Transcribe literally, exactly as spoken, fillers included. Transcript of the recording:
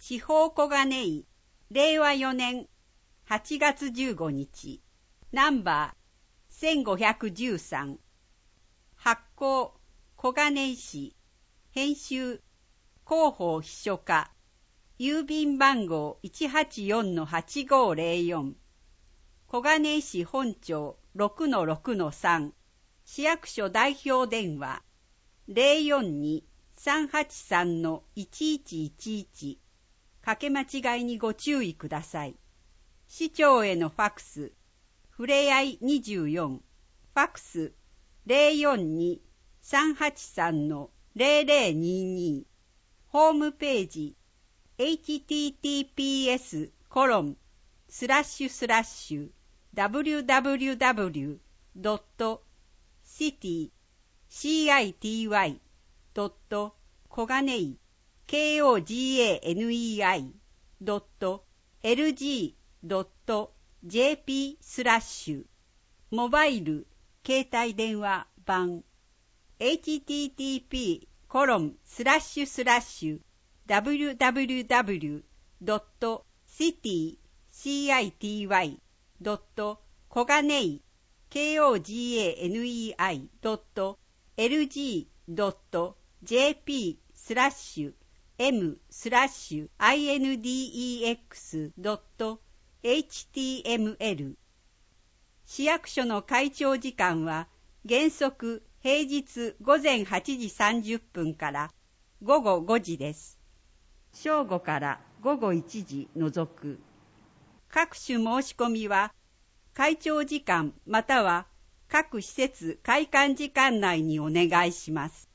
地方小金井、れいわよねんはちがつじゅうごにち、ナンバーせんごひゃくじゅうさん、発行小金井市、編集広報秘書課、郵便番号 いちはちよんのはちごぜろよん、小金井市本町 ろくのろくのさん、市役所代表電話 ゼロよんに さんはちさんのいちいちいちいち、かけ間違いにご注意ください。市長へのファクス、ふれあいにじゅうよん、ファクス ゼロよんに さんはちさんのぜろぜろにに、ホームページ エイチティーティーピーエス コロンスラッシュスラッシュ ダブリューダブリューダブリュー ドット シティ シーアイティーワイ ドット 小金井 ケーオージーエーエヌイーアイ ドット エルジー ドット ジェーピー スラッシュ、モバイル携帯電話版 エイチティーティーピー コロンスラッシュスラッシュ ダブリューダブリューダブリュー ドット シティ シーアイティーワイ ドット 小金井 ケーオージーエーエヌイーアイ ドット エルジー ドット ジェーピー スラッシュ エム スラッシュ アイエヌディーイーエックス ドット エイチティーエムエル。 市役所の開庁時間は原則平日午前はちじさんじゅっぷんから午後ごじです。正午から午後いちじ除く。各種申し込みは開庁時間または各施設開館時間内にお願いします。